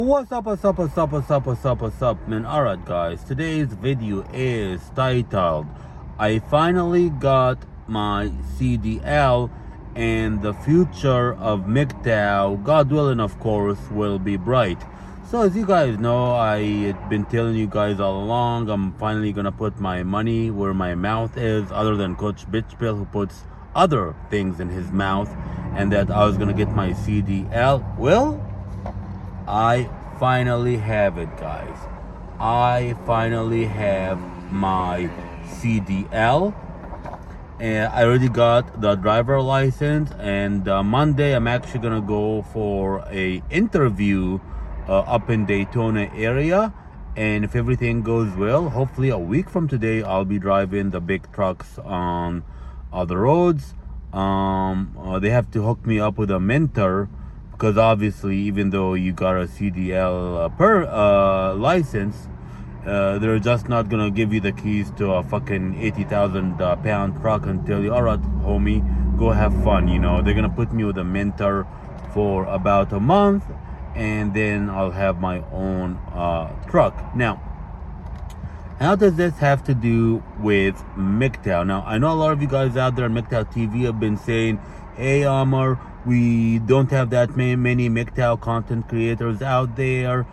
What's up, man? Alright, guys, today's video is titled I finally got my CDL and the future of MGTOW, God willing, of course, will be bright. So, as you guys know, I've been telling you guys all along, I'm finally gonna put my money where my mouth is, other than Coach Bitchpill, who puts other things in his mouth, and that I was gonna get my CDL. Well, I finally have it, guys. I finally have my CDL, and I already got the driver license. And Monday, I'm actually gonna go for a interview up in Daytona area. And if everything goes well, hopefully a week from today, I'll be driving the big trucks on the roads. They have to hook me up with a mentor, because obviously, even though you got a CDL license, they're just not gonna give you the keys to a fucking 80,000 pound truck and tell you, all right, homie, go have fun. You know, they're gonna put me with a mentor for about a month, and then I'll have my own truck. Now, how does this have to do with MGTOW? Now, I know a lot of you guys out there on MGTOW TV have been saying, hey, Amar, we don't have that many MGTOW content creators out there.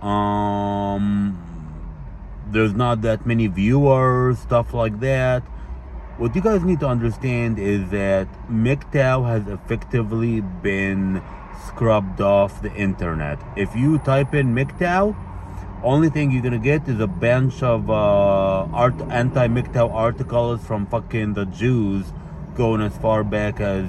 There's not that many viewers, stuff like that. What you guys need to understand is that MGTOW has effectively been scrubbed off the internet. If you type in MGTOW, only thing you're gonna get is a bunch of anti-MGTOW articles from fucking the Jews, going as far back as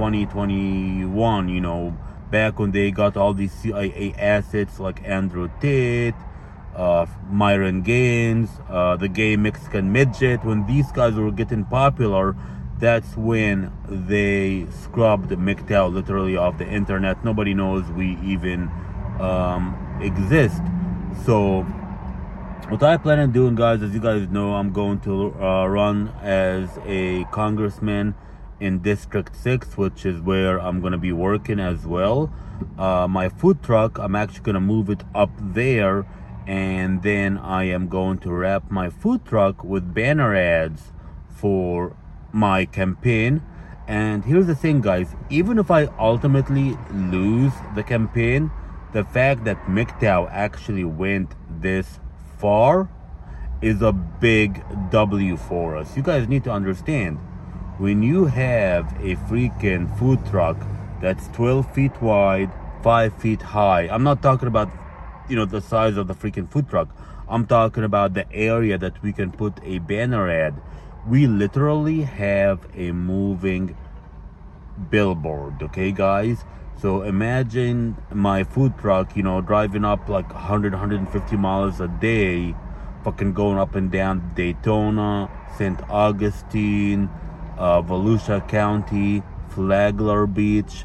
2021, back when they got all these CIA assets like Andrew Tate, Myron Gaines, the gay Mexican midget. When these guys were getting popular, that's when they scrubbed MGTOW literally off the internet. Nobody knows we even exist. So what I plan on doing, guys, as you guys know, I'm going to run as a congressman in District 6, which is where I'm going to be working as well. My food truck, I'm actually going to move it up there, and then I am going to wrap my food truck with banner ads for my campaign. And here's the thing, guys, even if I ultimately lose the campaign, the fact that MGTOW actually went this far is a big W for us. You guys need to understand, when you have a freaking food truck that's 12 feet wide, 5 feet high, I'm not talking about the size of the freaking food truck, I'm talking about the area that we can put a banner ad. We literally have a moving billboard, okay, guys? So imagine my food truck, driving up like 150 miles a day, fucking going up and down Daytona, St. Augustine, Volusia County, Flagler Beach.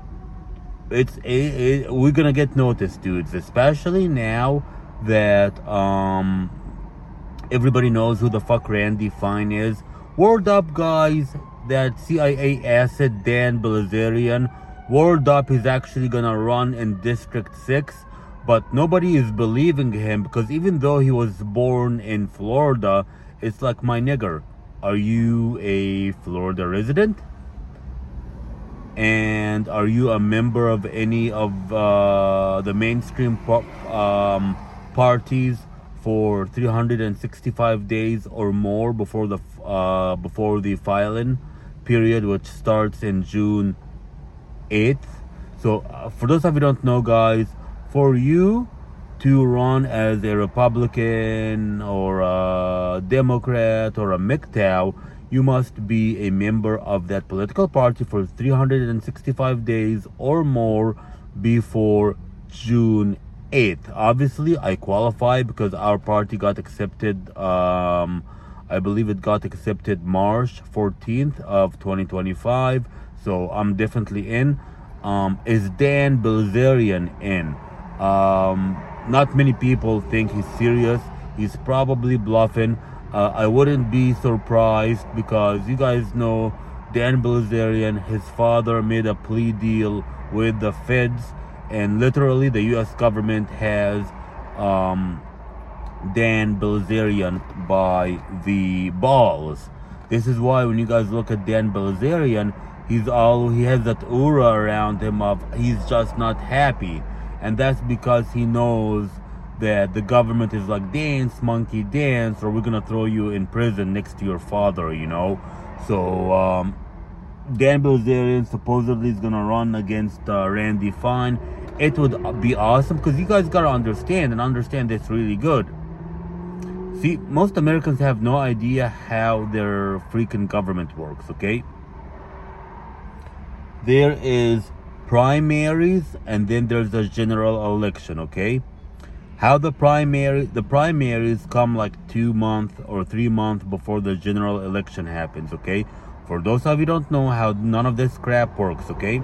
We're gonna get noticed, dudes, especially now that everybody knows who the fuck Randy Fine is. Word up, guys, that CIA asset Dan Bilzerian, word up, he's actually gonna run in District 6, but nobody is believing him, because even though he was born in Florida, it's like, my nigger, are you a Florida resident? And are you a member of any of the mainstream parties for 365 days or more before the filing period, which starts in June 8th. So for those of you who don't know, guys, for you to run as a Republican or a Democrat or a MGTOW, you must be a member of that political party for 365 days or more before June 8th. Obviously, I qualify because our party got accepted, I believe it got accepted March 14th of 2025. So I'm definitely in. Is Dan Bilzerian in? Not many people think he's serious. He's probably bluffing. I wouldn't be surprised, because you guys know Dan Bilzerian, his father made a plea deal with the feds, and literally the U.S. government has Dan Bilzerian by the balls. This is why when you guys look at Dan Bilzerian, he has that aura around him of he's just not happy, and that's because he knows that the government is like, dance monkey dance, or we're gonna throw you in prison next to your father, you know. So Dan Bilzerian supposedly is gonna run against Randy Fine. It would be awesome, because you guys gotta understand this really good. See, most Americans have no idea how their freaking government works, okay? There is primaries, and then there's the general election, okay? How the primaries come like 2 months or 3 months before the general election happens, okay? For those of you who don't know how none of this crap works, okay?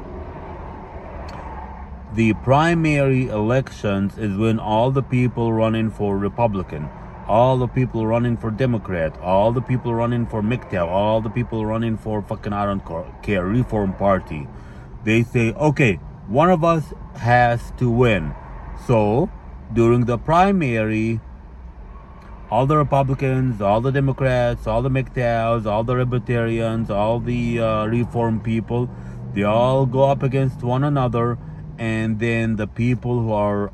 The primary elections is when all the people running for Republican, all the people running for Democrat, all the people running for MGTOW, all the people running for fucking, I don't care, Reform Party, they say, okay, one of us has to win. So during the primary, all the Republicans, all the Democrats, all the MGTOWs, all the Libertarians, all the Reform people, they all go up against one another, and then the people who are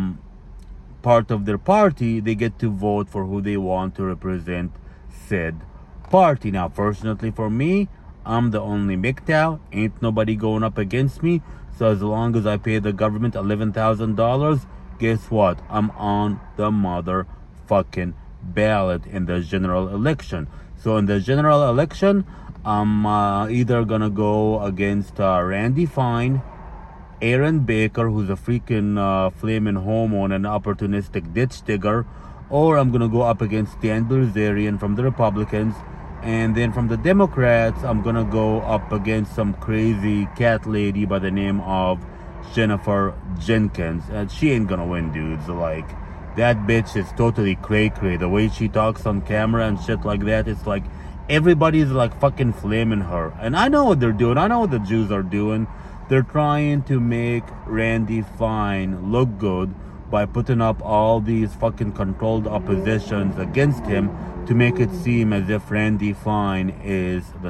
part of their party, they get to vote for who they want to represent said party. Now, fortunately for me, I'm the only MGTOW. Ain't nobody going up against me. So as long as I pay the government $11,000, guess what? I'm on the motherfucking ballot in the general election. So in the general election, I'm either gonna go against Randy Fine, Aaron Baker, who's a freaking flaming homo and an opportunistic ditch digger, or I'm gonna go up against Dan Bilzerian from the Republicans, and then from the Democrats, I'm gonna go up against some crazy cat lady by the name of Jennifer Jenkins, and she ain't gonna win, dudes. Like, that bitch is totally cray-cray. The way she talks on camera and shit like that, it's like everybody's like fucking flaming her. And I know what they're doing. I know what the Jews are doing. They're trying to make Randy Fine look good by putting up all these fucking controlled oppositions against him to make it seem as if Randy Fine is the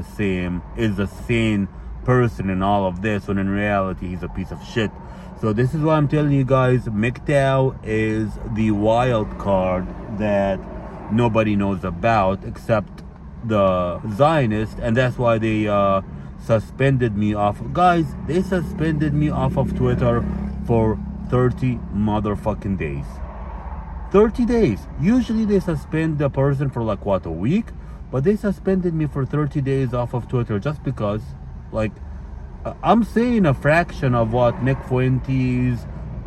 sane person in all of this, when in reality he's a piece of shit. So this is why I'm telling you guys, MGTOW is the wild card that nobody knows about except the Zionists, and that's why they suspended me off. Guys, they suspended me off of Twitter for 30 motherfucking days. 30 days. Usually they suspend the person for like, what, a week? But they suspended me for 30 days off of Twitter just because, like, I'm saying a fraction of what Nick Fuentes,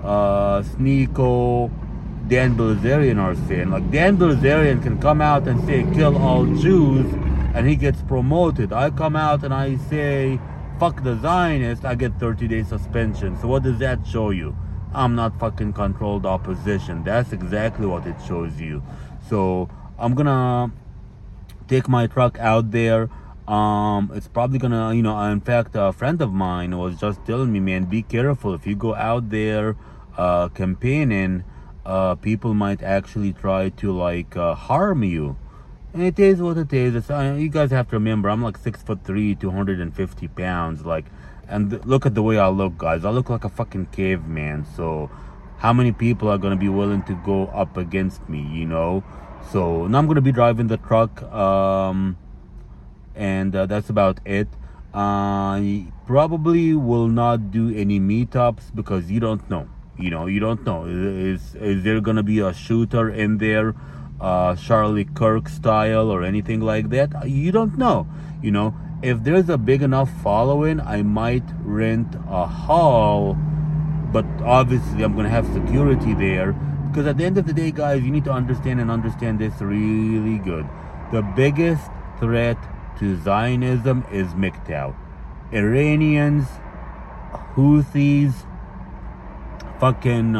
Sneeko, Dan Bilzerian are saying. Like, Dan Bilzerian can come out and say, kill all Jews, and he gets promoted. I come out and I say, fuck the Zionists, I get 30-day suspension. So what does that show you? I'm not fucking controlled opposition. That's exactly what it shows you. So I'm gonna take my truck out there. It's probably gonna, you know, in fact, a friend of mine was just telling me, man, be careful. If you go out there campaigning, people might actually try to like harm you. And it is what it is. You guys have to remember, I'm like 6'3", 250 pounds. Like, and look at the way I look, guys. I look like a fucking caveman. So how many people are gonna be willing to go up against me, you know? So now I'm gonna be driving the truck, and that's about it. I probably will not do any meetups because you don't know. You know, you don't know. Is there gonna be a shooter in there, Charlie Kirk style or anything like that? You don't know. You know, if there's a big enough following, I might rent a hall, but obviously I'm gonna have security there, because at the end of the day, guys, you need to understand this really good. The biggest threat to Zionism is MGTOW. Iranians, Houthis, fucking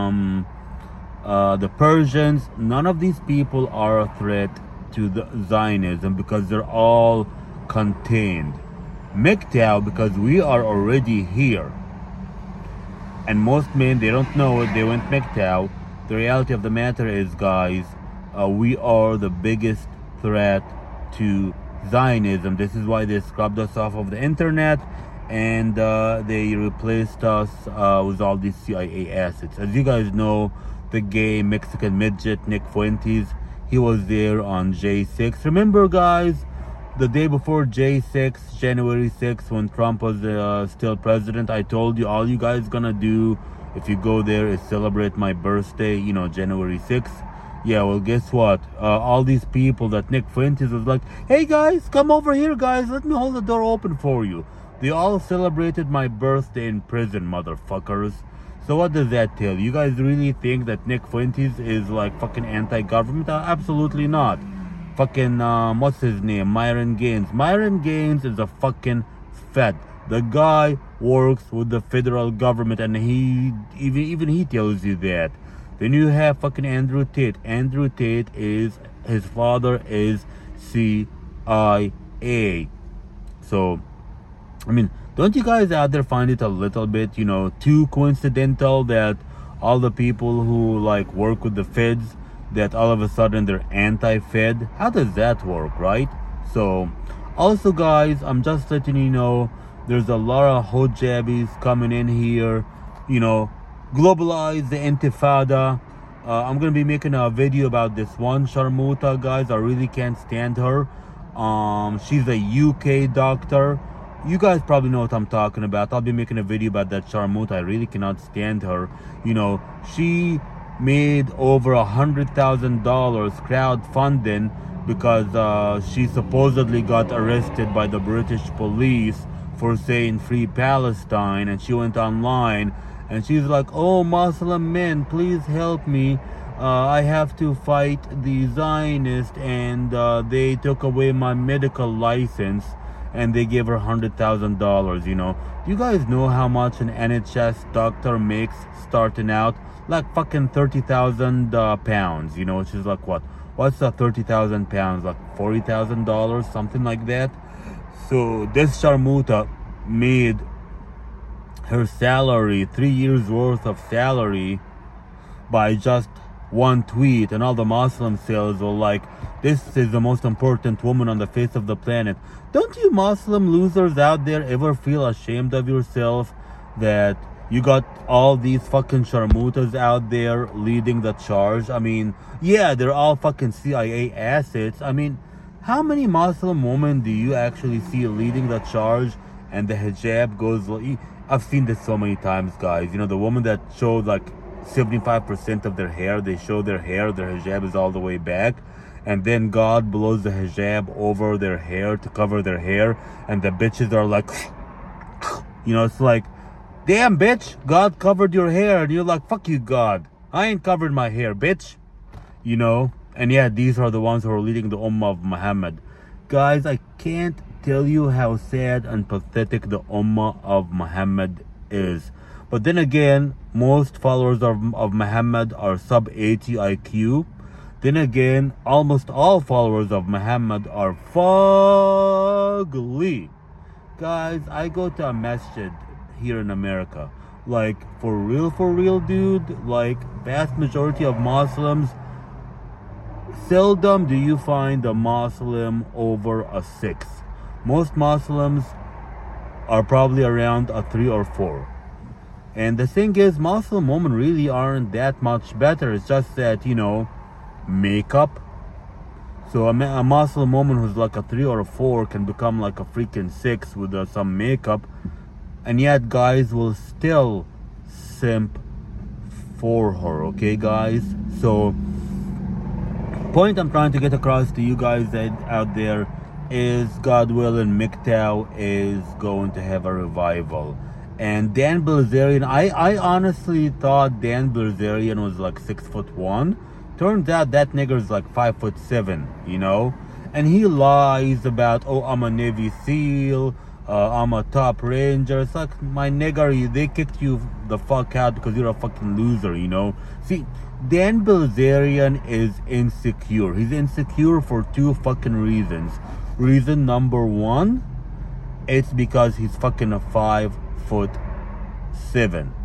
the Persians, none of these people are a threat to the Zionism because they're all contained. MGTOW, because we are already here. And most men, they don't know it. They went MGTOW. The reality of the matter is, guys, we are the biggest threat to Zionism. This is why they scrubbed us off of the internet, and they replaced us with all these CIA assets. As you guys know, the gay Mexican midget Nick Fuentes, he was there on J6. Remember, guys, the day before J6, January 6th, when Trump was still president, I told you all you guys gonna do if you go there is celebrate my birthday, you know, January 6th. Yeah, well, guess what? All these people that Nick Fuentes was like, hey guys, come over here, guys, let me hold the door open for you. They all celebrated my birthday in prison, motherfuckers. So what does that tell you? You guys really think that Nick Fuentes is like fucking anti-government? Absolutely not. Fucking, what's his name? Myron Gaines. Myron Gaines is a fucking fed. The guy works with the federal government, and he even he tells you that. Then you have fucking Andrew Tate. Andrew Tate is, his father is CIA. So, I mean, don't you guys out there find it a little bit, you know, too coincidental that all the people who like work with the feds, that all of a sudden they're anti-fed? How does that work, right? So, also guys, I'm just letting you know, there's a lot of hojabis coming in here, you know, globalize the intifada. I'm gonna be making a video about this one Sharmuta, guys. I really can't stand her. She's a UK doctor. You guys probably know what I'm talking about. I'll be making a video about that Sharmuta. I really cannot stand her. You know, she made over $100,000 crowdfunding because she supposedly got arrested by the British police for saying free Palestine, and she went online and she's like, oh, Muslim men, please help me, I have to fight the Zionists, and they took away my medical license, and they gave her $100,000. You know, do you guys know how much an NHS doctor makes starting out? Like fucking 30,000 pounds, you know, which is like what's 30,000 pounds, like $40,000, something like that. So this Sharmuta made her salary, 3 years worth of salary, by just one tweet, and all the Muslim sales were like, this is the most important woman on the face of the planet. Don't you Muslim losers out there ever feel ashamed of yourself that you got all these fucking Sharmutas out there leading the charge? I mean, yeah, they're all fucking CIA assets. I mean, how many Muslim women do you actually see leading the charge and the hijab goes... I've seen this so many times, guys. You know, the woman that showed like 75% of their hair, they show their hair, their hijab is all the way back, and then God blows the hijab over their hair to cover their hair, and the bitches are like, you know, it's like, damn bitch, God covered your hair, and you're like, fuck you, God, I ain't covered my hair, bitch. You know, and yeah, these are the ones who are leading the Ummah of Muhammad. Guys, I can't tell you how sad and pathetic the Ummah of Muhammad is. But then again, most followers of Muhammad are sub 80 IQ. Then again, almost all followers of Muhammad are fugly. Guys, I go to a masjid here in America. Like, for real, dude, like, vast majority of Muslims, seldom do you find a Muslim over a 6. Most Muslims are probably around a 3 or 4. And the thing is, Muslim women really aren't that much better. It's just that, you know, makeup. So a Muslim woman who's like a 3 or a 4 can become like a freaking 6 with some makeup. And yet guys will still simp for her, okay guys? So, point I'm trying to get across to you guys out there is, God willing, MGTOW is going to have a revival. And Dan Bilzerian, I honestly thought Dan Bilzerian was like 6'1". Turns out that nigger's like 5'7", you know? And he lies about, oh, I'm a Navy SEAL, I'm a top ranger. It's like, my nigger, they kicked you the fuck out because you're a fucking loser, you know? See, Dan Bilzerian is insecure. He's insecure for 2 fucking reasons. Reason number 1, it's because he's fucking a 5'7".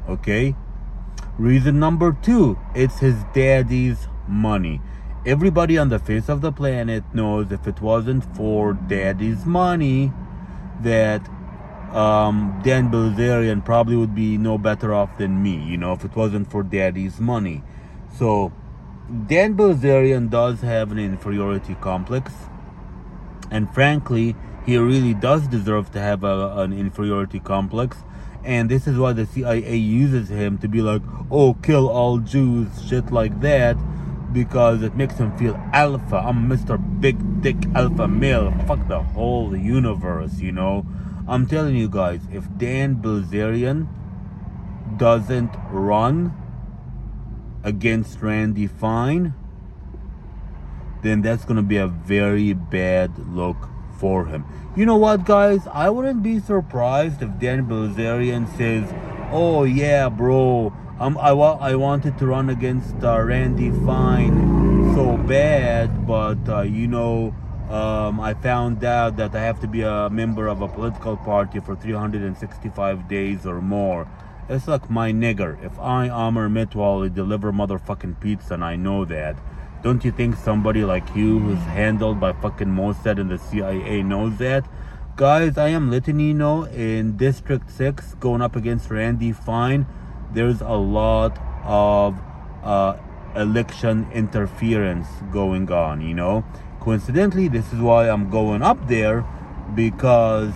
okay? Reason number 2, it's his daddy's money. Everybody on the face of the planet knows if it wasn't for daddy's money, that Dan Bilzerian probably would be no better off than me, you know, if it wasn't for daddy's money. So Dan Bilzerian does have an inferiority complex, and frankly, he really does deserve to have an inferiority complex. And this is why the CIA uses him to be like, oh, kill all Jews, shit like that, because it makes him feel alpha. I'm Mr. Big Dick Alpha Male. Fuck the whole universe, you know. I'm telling you guys, if Dan Bilzerian doesn't run against Randy Fine, then that's gonna be a very bad look for him. You know what, guys? I wouldn't be surprised if Dan Bilzerian says, oh yeah, bro, I wanted to run against Randy Fine so bad, but you know, I found out that I have to be a member of a political party for 365 days or more. It's like my nigger. If I, Amr Mitwali, deliver motherfucking pizza, and I know that, don't you think somebody like you, who's handled by fucking Mossad and the CIA, knows that? Guys, I am letting you know, in District 6, going up against Randy Fine, there's a lot of election interference going on, you know? Coincidentally, this is why I'm going up there, because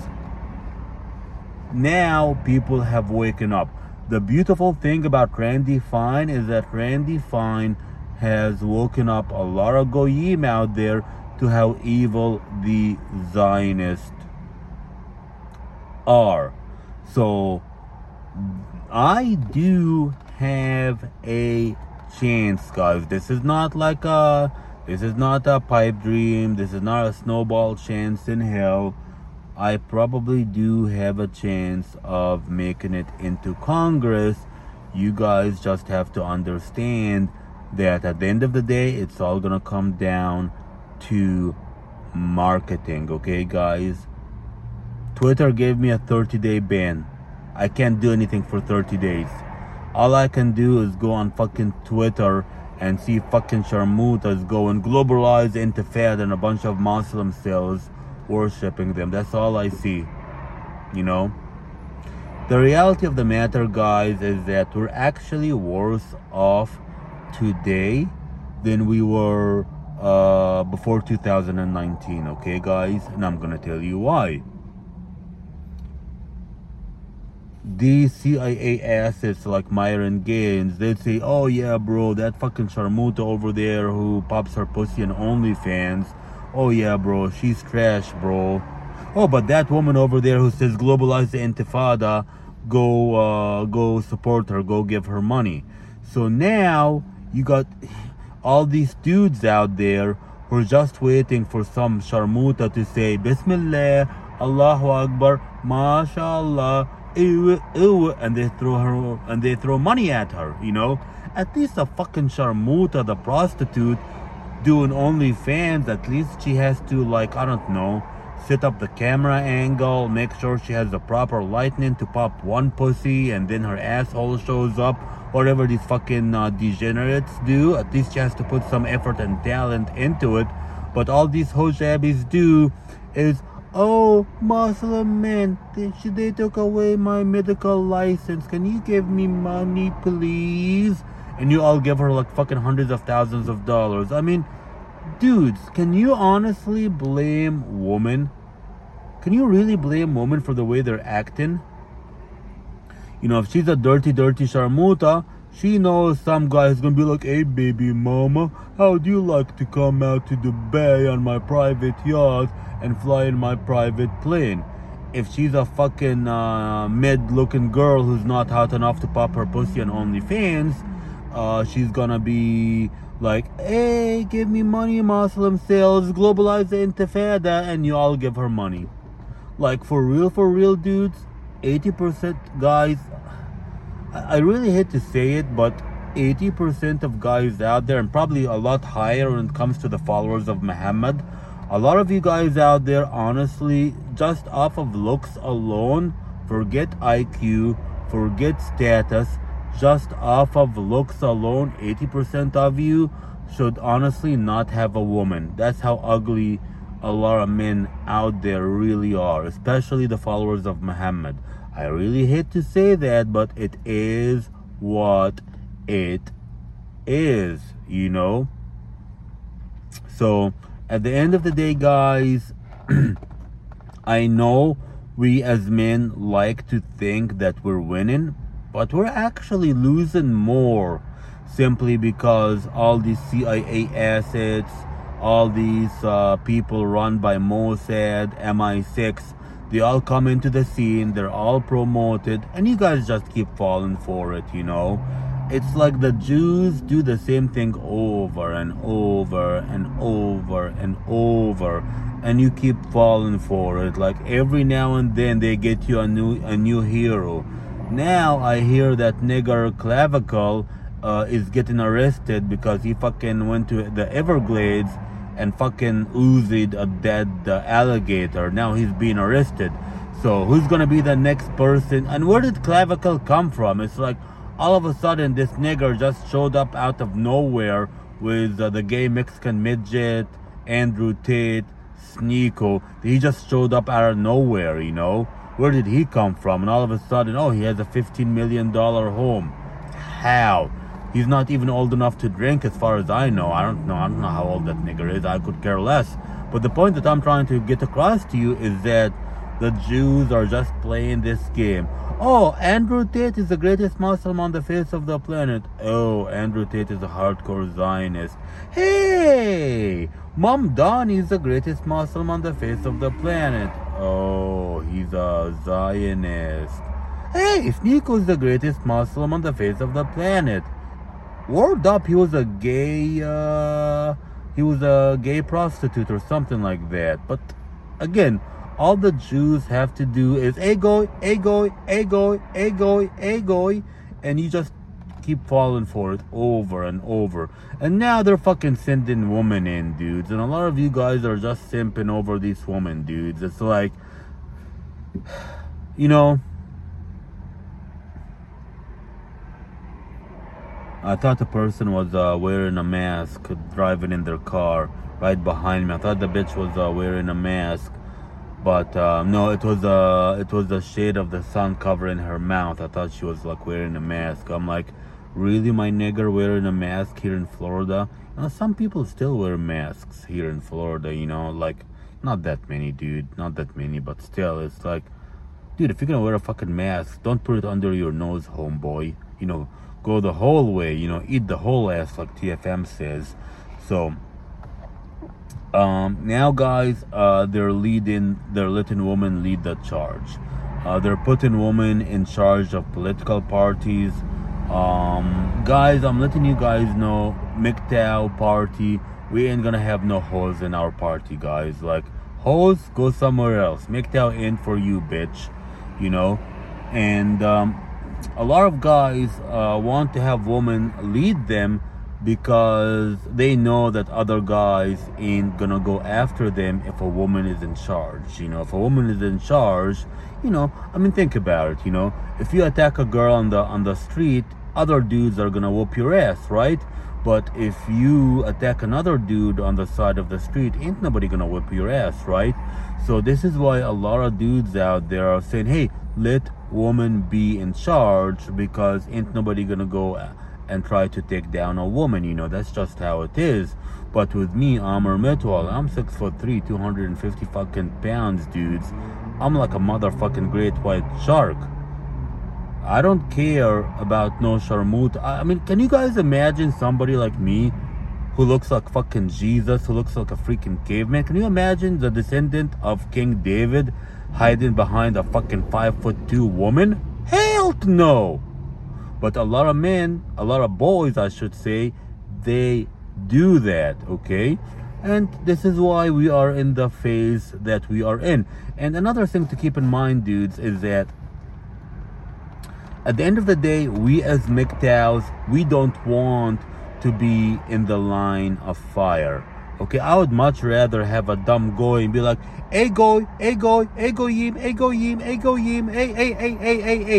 now people have waken up. The beautiful thing about Randy Fine is that Randy Fine has woken up a lot of goyim out there to how evil the Zionists are. So I do have a chance, guys. This is not a pipe dream. This is not a snowball chance in hell. I probably do have a chance of making it into Congress. You guys just have to understand that at the end of the day, it's all gonna come down to marketing, okay, guys? Twitter gave me a 30-day ban. I can't do anything for 30 days. All I can do is go on fucking Twitter and see fucking sharmutas going globalize intifada and a bunch of Muslim cells worshipping them. That's all I see, you know? The reality of the matter, guys, is that we're actually worse off today than we were before 2019, okay, guys? And I'm gonna tell you why. These CIA assets like Myron Gaines, they'd say, oh yeah, bro, that fucking sharmuta over there who pops her pussy on OnlyFans, oh yeah, bro, she's trash, bro. Oh, but that woman over there who says globalize the intifada, go support her, go give her money. So now you got all these dudes out there who are just waiting for some sharmuta to say Bismillah, Allahu Akbar, MashaAllah, and they throw money at her, you know? At least a fucking sharmuta, the prostitute, doing OnlyFans, at least she has to, like, I don't know, set up the camera angle, make sure she has the proper lighting to pop one pussy and then her asshole shows up, whatever these fucking degenerates do. At least she has to put some effort and talent into it. But all these hojabis do is, oh, Muslim men, they took away my medical license, can you give me money please? And you all give her like fucking hundreds of thousands of dollars. I mean, dudes, can you honestly blame women? Can you really blame women for the way they're acting? You know, if she's a dirty sharmuta, she knows some guy is gonna be like, hey baby mama, how do you like to come out to Dubai on my private yacht and fly in my private plane? If she's a fucking mid-looking girl who's not hot enough to pop her pussy on OnlyFans, she's gonna be like, hey, give me money, Muslim sales, globalize the intifada, and you all give her money. Like, for real, dudes, 80% guys, I really hate to say it, but 80% of guys out there, and probably a lot higher when it comes to the followers of Muhammad, a lot of you guys out there, honestly, just off of looks alone, forget IQ, forget status, just off of looks alone, 80% of you should honestly not have a woman. That's how ugly a lot of men out there really are, especially the followers of Muhammad. I really hate to say that, but it is what it is, you know? So, at the end of the day, guys, I know we as men like to think that we're winning, but we're actually losing more simply because all these CIA assets, all these people run by Mossad, MI6, they all come into the scene, they're all promoted, and you guys just keep falling for it, you know? It's like the Jews do the same thing over and over and over and over, and you keep falling for it. Like every now and then they get you a new hero. Now I hear that nigger Clavicle is getting arrested because he fucking went to the Everglades and fucking oozed a dead alligator. Now he's being arrested. So who's gonna be the next person? And where did Clavicle come from? It's like all of a sudden this nigger just showed up out of nowhere with the gay Mexican midget, Andrew Tate, Sneeko. He just showed up out of nowhere, you know? Where did he come from? And all of a sudden, oh, he has a $15 million home. How? He's not even old enough to drink as far as I know. I don't know how old that nigger is. I could care less. But the point that I'm trying to get across to you is that the Jews are just playing this game. Oh, Andrew Tate is the greatest Muslim on the face of the planet. Oh, Andrew Tate is a hardcore Zionist. Hey, Mamdani is the greatest Muslim on the face of the planet. Oh, he's a Zionist. Hey, Sneeko is the greatest Muslim on the face of the planet. Word up, he was a gay prostitute or something like that. But again, all the Jews have to do is egoy, and you just keep falling for it over and over. And now they're fucking sending women in, dudes. And a lot of you guys are just simping over these women, dudes. It's like, you know, I thought the person was wearing a mask driving in their car right behind me. I thought the bitch was wearing a mask. But no, it was the shade of the sun covering her mouth. I thought she was like wearing a mask. I'm like, really, my nigger, wearing a mask here in Florida? You know, some people still wear masks here in Florida, you know, like, not that many, dude. Not that many, but still, it's like, dude, if you're gonna wear a fucking mask, don't put it under your nose, homeboy. You know, go the whole way, you know, eat the whole ass, like TFM says. So, now guys, they're letting women lead the charge. They're putting women in charge of political parties. Guys, I'm letting you guys know, MGTOW party, we ain't gonna have no hoes in our party, guys. Like, hoes, go somewhere else. MGTOW ain't for you, bitch. You know? And a lot of guys want to have women lead them because they know that other guys ain't gonna go after them if a woman is in charge. You know, if a woman is in charge, you know, I mean, think about it, you know, if you attack a girl on the street, other dudes are gonna whoop your ass, right? But if you attack another dude on the side of the street, ain't nobody gonna whip your ass, right? So this is why a lot of dudes out there are saying, hey, let women be in charge, because ain't nobody gonna go and try to take down a woman, you know, that's just how it is. But with me, Amr Mitwal, I'm 6'3", 250 fucking pounds, dudes. I'm like a motherfucking great white shark. I don't care about no sharmut. I mean, can you guys imagine somebody like me who looks like fucking Jesus, who looks like a freaking caveman? Can you imagine the descendant of King David hiding behind a fucking 5'2" woman? Hell no! But a lot of men, a lot of boys, I should say, they do that, okay? And this is why we are in the phase that we are in. And another thing to keep in mind, dudes, is that at the end of the day, we as MGTOWs, we don't want to be in the line of fire. Okay, I would much rather have a dumb goy and be like, hey goy, hey goy, hey goyim, hey goyim, hey goyim, hey.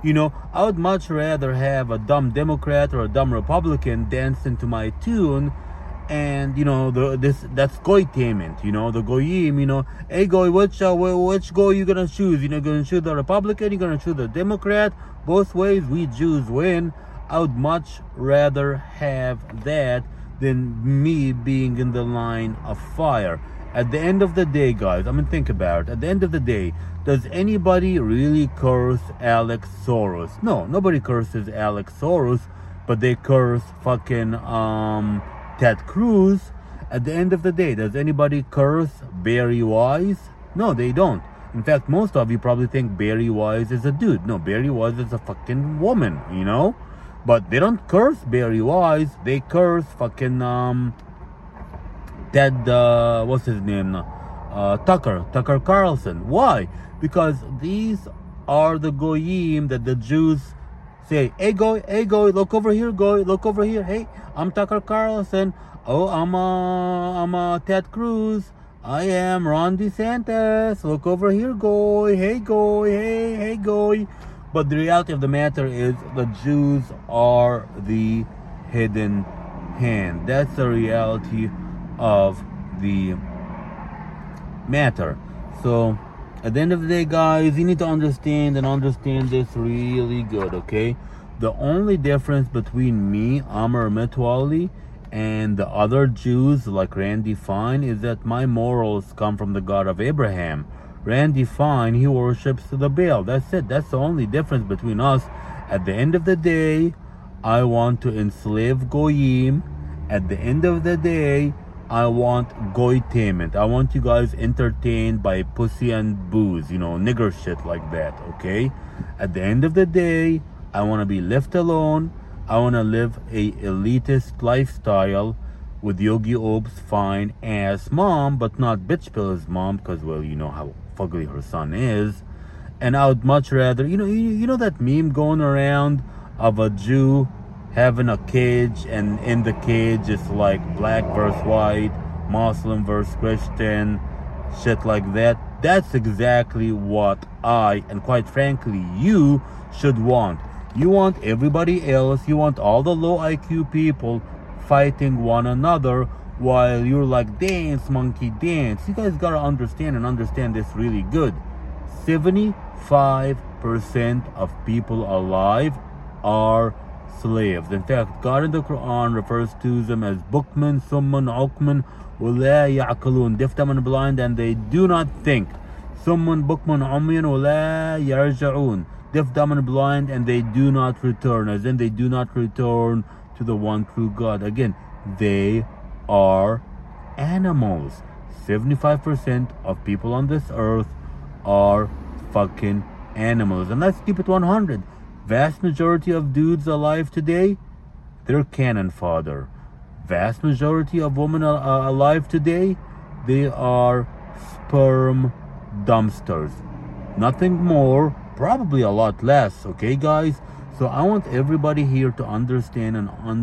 You know, I would much rather have a dumb Democrat or a dumb Republican dancing to my tune, and you know, that's goytainment. You know, the goyim. You know, hey goy, which goy you gonna choose? You know, gonna choose the Republican? You gonna choose the Democrat? Both ways, we Jews win. I would much rather have that than me being in the line of fire. At the end of the day, guys, I mean, think about it. At the end of the day, does anybody really curse Alex Soros? No, nobody curses Alex Soros, but they curse fucking Ted Cruz. At the end of the day, does anybody curse Barry Wise? No, they don't. In fact, most of you probably think Barry Wise is a dude. No, Barry Wise is a fucking woman, you know? But they don't curse Barry Wise. They curse fucking Ted, what's his name? Tucker Carlson. Why? Because these are the goyim that the Jews say, hey goy, look over here, goy, look over here. Hey, I'm Tucker Carlson. Oh, I'm a Ted Cruz. I am Ron DeSantis. Look over here, goy. Hey, goy. Hey, goy. But the reality of the matter is the Jews are the hidden hand. That's the reality of the matter. So at the end of the day, guys, you need to understand this really good, okay? The only difference between me, Amr Mitwali, and the other Jews like Randy Fine is that my morals come from the God of Abraham. Randy Fine, he worships the Baal. That's it. That's the only difference between us. At the end of the day, I want to enslave Goyim. At the end of the day, I want goytainment. I want you guys entertained by pussy and booze, you know, nigger shit like that, okay? At the end of the day, I want to be left alone. I want to live a elitist lifestyle with Yogi Oab's fine ass mom, but not bitch Pill's mom, because, well, you know how fugly her son is. And I would much rather, you know that meme going around of a Jew having a cage, and in the cage it's like black versus white, Muslim versus Christian, shit like that. That's exactly what I, and quite frankly, you should want. You want everybody else, you want all the low IQ people fighting one another while you're like, dance, monkey, dance. You guys gotta understand this really good. 75% of people alive are slaves. In fact, God in the Quran refers to them as bukman, summan, ukman, wala ya'qalun, deaf, dumb, and blind, and they do not think. Summan, bukman, umyan, wala yarja'un, deaf, dumb, and blind, and they do not return, as in they do not return to the one true God. Again, they are animals. 75% of people on this earth are fucking animals. And let's keep it 100. Vast majority of dudes alive today, they're cannon fodder. Vast majority of women alive today, they are sperm dumpsters. Nothing more, probably a lot less, okay guys? So I want everybody here to understand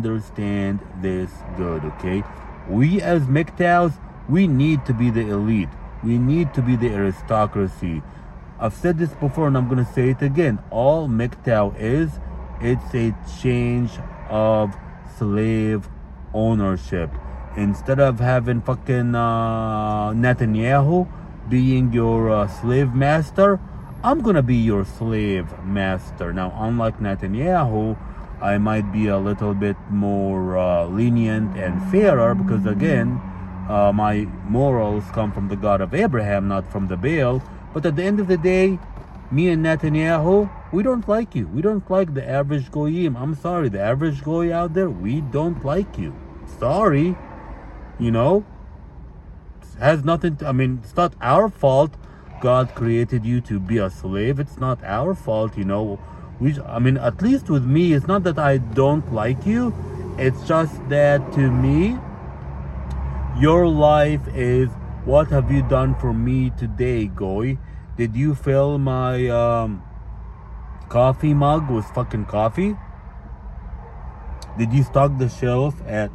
this good, okay? We as MGTOWs, we need to be the elite. We need to be the aristocracy. I've said this before and I'm going to say it again. All MGTOW is, it's a change of slave ownership. Instead of having fucking Netanyahu being your slave master, I'm going to be your slave master. Now, unlike Netanyahu, I might be a little bit more lenient and fairer because, again, my morals come from the God of Abraham, not from the Baal. But at the end of the day, me and Netanyahu, we don't like you. We don't like the average goyim. I'm sorry, the average goy out there, we don't like you. Sorry. You know, it has nothing to, I mean, it's not our fault God created you to be a slave. It's not our fault, you know. I mean, at least with me, it's not that I don't like you. It's just that to me, your life is, what have you done for me today, Goy? Did you fill my coffee mug with fucking coffee? Did you stock the shelf at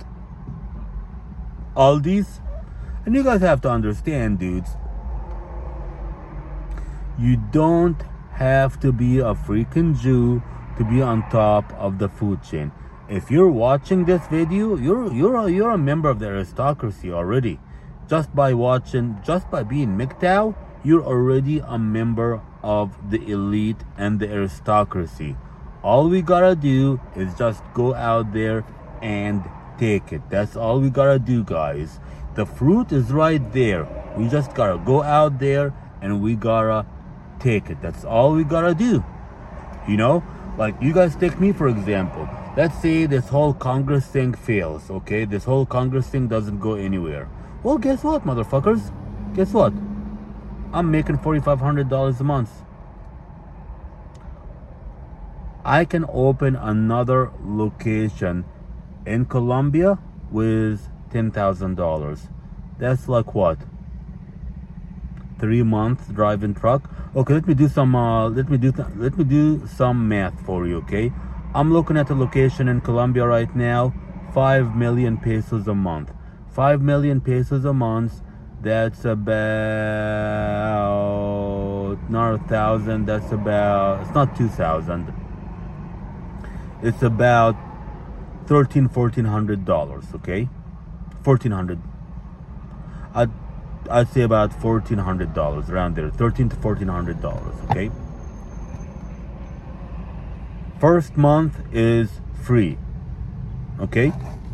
Aldi's? And you guys have to understand, dudes, you don't have to be a freaking Jew to be on top of the food chain. If you're watching this video, you're a member of the aristocracy already. Just by being MGTOW, you're already a member of the elite and the aristocracy. All we gotta do is just go out there and take it. That's all we gotta do, guys. The fruit is right there. We just gotta go out there and we gotta take it. That's all we gotta do. You know, like you guys take me for example. Let's say this whole Congress thing fails, okay? This whole Congress thing doesn't go anywhere. Well, guess what, motherfuckers? Guess what? I'm making $4,500 a month. I can open another location in Colombia with $10,000. That's like what? 3 months driving truck. Okay, let me do some math for you, okay? I'm looking at a location in Colombia right now, 5 million pesos a month. 5 million pesos a month, that's about not 1,000, that's about, it's not 2,000. It's about $1,400, okay? 1,400. I'd say about $1,400 around there, $1,300 to $1,400, okay? First month is free, okay?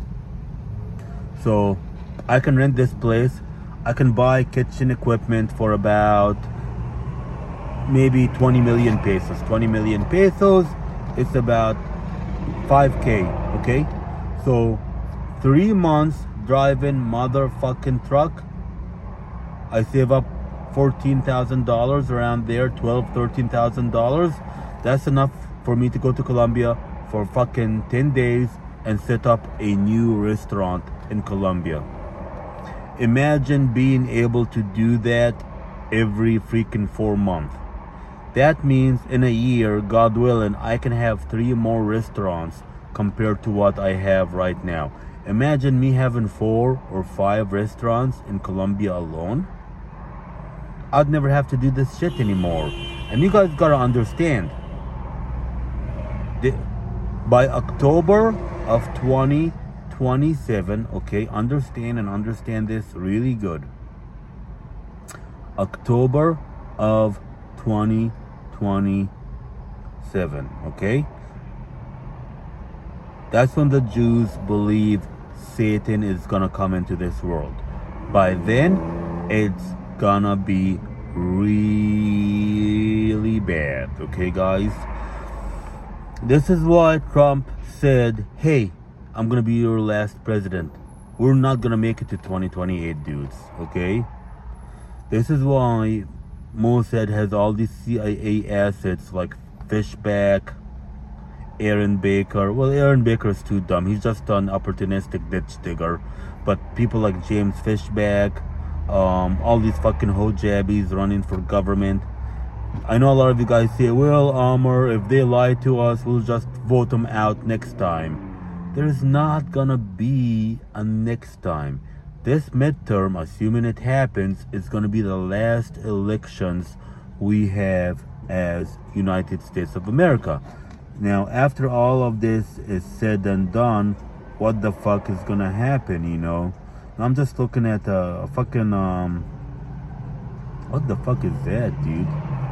So I can rent this place. I can buy kitchen equipment for about maybe 20 million pesos. 20 million pesos, it's about 5K, okay? So 3 months driving motherfucking truck, I save up $14,000 around there, $13,000. That's enough for me to go to Colombia for fucking 10 days and set up a new restaurant in Colombia. Imagine being able to do that every freaking 4 months. That means in a year, God willing, I can have 3 more restaurants compared to what I have right now. Imagine me having 4 or 5 restaurants in Colombia alone. I'd never have to do this shit anymore. And you guys gotta understand, by October of 2027, okay, understand this really good. October of 2027, okay? That's when the Jews believe Satan is gonna come into this world. By then, it's gonna be really bad, okay, guys? This is why Trump said, hey, I'm gonna be your last president. We're not gonna make it to 2028, dudes, okay? This is why Mossad has all these CIA assets like Fishback, Aaron Baker. Well, Aaron Baker is too dumb. He's just an opportunistic ditch digger. But people like James Fishback, all these fucking hojabbies running for government. I know a lot of you guys say, well, Amr, if they lie to us, we'll just vote them out next time. There's not gonna be a next time. This midterm, assuming it happens, is gonna be the last elections we have as United States of America. Now, after all of this is said and done, what the fuck is gonna happen, you know? I'm just looking at a fucking, what the fuck is that, dude?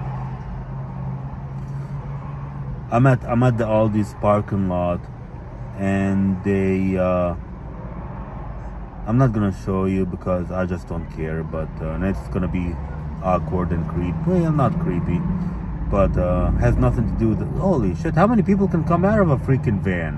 I'm at the Aldi's parking lot, and they, I'm not gonna show you because I just don't care, but it's gonna be awkward and creepy. Well, not creepy, but has nothing to do with it. Holy shit, how many people can come out of a freaking van?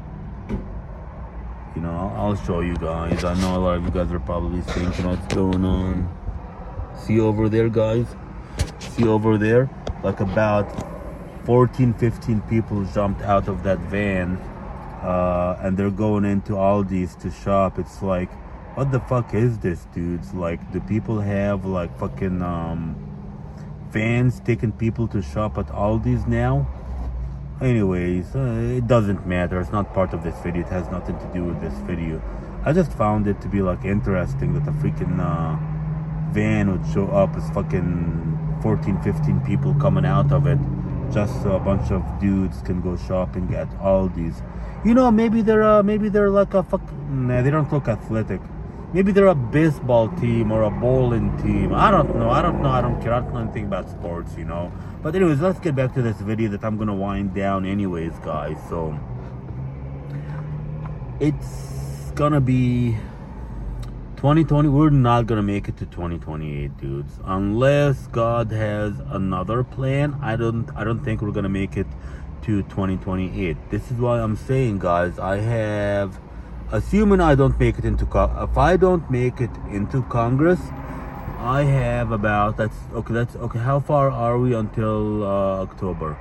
You know, I'll show you guys. I know a lot of you guys are probably thinking what's going on. See over there, guys? See over there? Like about 14, 15 people jumped out of that van, and they're going into Aldi's to shop. It's like, what the fuck is this, dudes? Like, do people have like fucking vans taking people to shop at Aldi's now? Anyways, it doesn't matter. It's not part of this video. It has nothing to do with this video. I just found it to be like interesting that a freaking van would show up as fucking 14, 15 people coming out of it, just so a bunch of dudes can go shopping at Aldi's. You know, maybe they're like a nah, they don't look athletic. Maybe they're a baseball team or a bowling team. I don't know. I don't care. I don't know anything about sports, you know. But anyways, let's get back to this video that I'm gonna wind down anyways, guys. So it's gonna be 2020. We're not gonna make it to 2028, dudes, unless God has another plan. I don't think we're gonna make it to 2028. This is why I'm saying, guys, I have, assuming I don't make it into if I don't make it into Congress, I have about, that's okay. How far are we until October?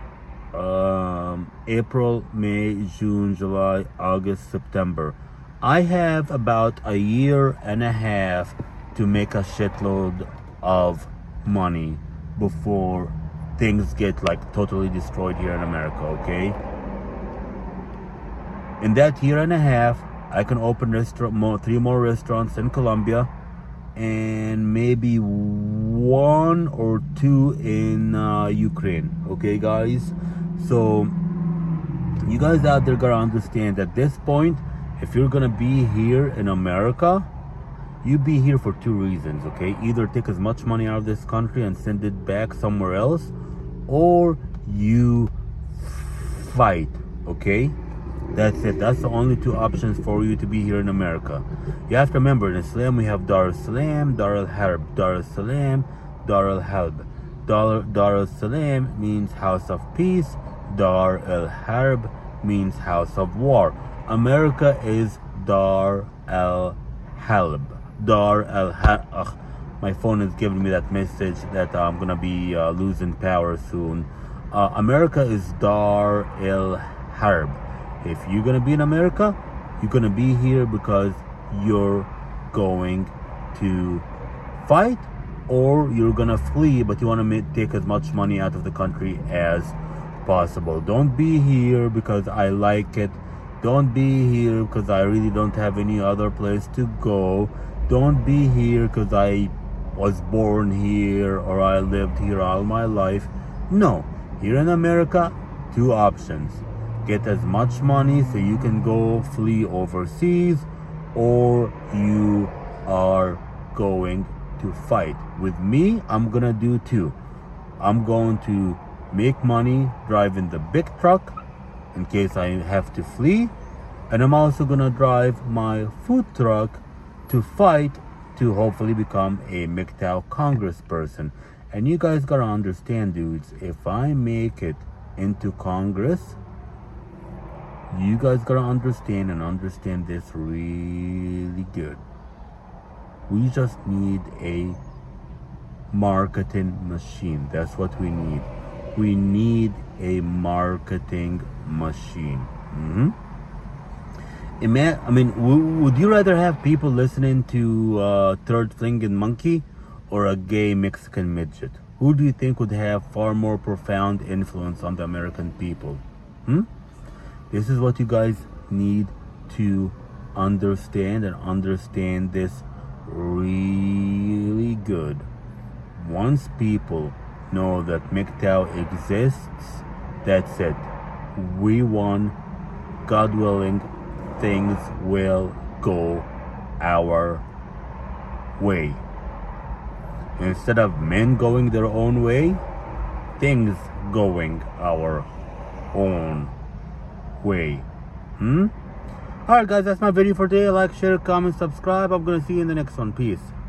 April, May, June, July, August, September. I have about a year and a half to make a shitload of money before things get like totally destroyed here in America, okay? In that year and a half, I can open 3 more restaurants in Colombia, and maybe 1 or 2 in Ukraine, okay, guys? So you guys out there gotta understand, at this point, if you're gonna be here in America, you be here for 2 reasons, okay? Either take as much money out of this country and send it back somewhere else, or you fight, okay? That's it. That's the only 2 options for you to be here in America. You have to remember, in Islam we have Dar al-Salam, Dar al-Harb. Dar al-Salam, Dar al-Harb. Dar al-Salam means house of peace. Dar al-Harb means house of war. America is Dar al-Harb. Dar al-Harb. My phone is giving me that message that I'm gonna be losing power soon. America is Dar al-Harb. If you're gonna be in America, you're gonna be here because you're going to fight, or you're gonna flee, but you want to take as much money out of the country as possible. Don't be here because I like it. Don't be here because I really don't have any other place to go. Don't be here because I was born here or I lived here all my life. No, here in America, 2 options. Get as much money so you can go flee overseas, or you are going to fight. With me, I'm gonna do 2. I'm going to make money driving the big truck in case I have to flee, and I'm also gonna drive my food truck to fight, to hopefully become a MGTOW congressperson. And you guys gotta understand, dudes, if I make it into Congress, you guys gotta understand this really good. We just need a marketing machine. That's what we need. We need a marketing machine. I mean, would you rather have people listening to Third Flinging Monkey or a gay Mexican midget? Who do you think would have far more profound influence on the American people? This is what you guys need to understand, and understand this really good. Once people know that MGTOW exists, that's it. We won. God willing, things will go our way. Instead of men going their own way, things going our own way. Alright guys, that's my video for today. Like, share, comment, subscribe. I'm gonna see you in the next one. Peace.